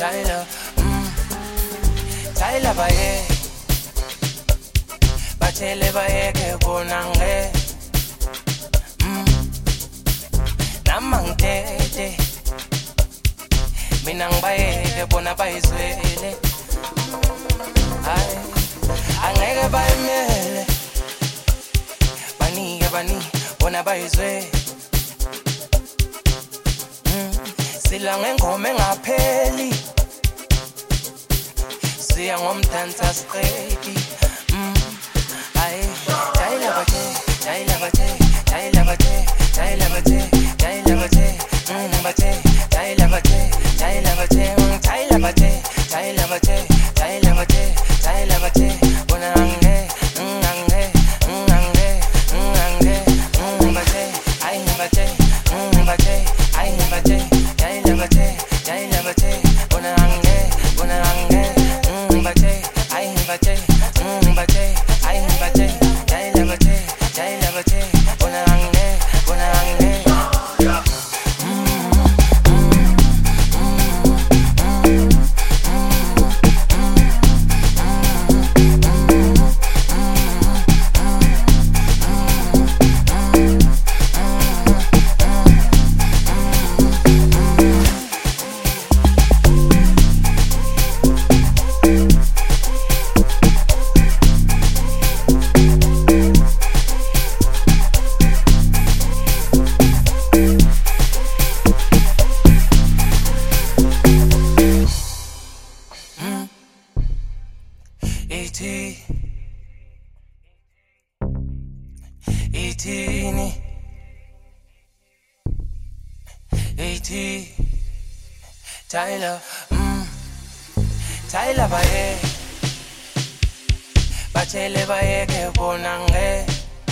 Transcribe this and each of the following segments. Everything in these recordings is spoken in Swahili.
Tyler, Tyler baye, batshele bayeke bona nge, nama ngitete, mina ngibayeke bona bayizwele, angeke bayimele, bani bona bayizwele. Sila ngengoma engapheli, siya ngomdansa straight. Tyler bathe, Tyler bathe, Tyler bathe, Tyler bathe, Tyler bathe, bathe, Tyler bathe, Tyler bathe, Tyler bathe, Tyler bathe, Tyler bathe, Tyler bathe, bona ange, bathe, ay bathe, bathe, ay bathe. Tyler, Tyler baye, batshele bayeke bona nge,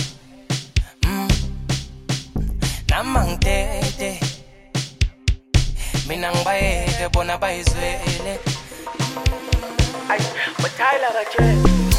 nama ngitete, mina ngibayeke bona bayizwele. Tyler batshele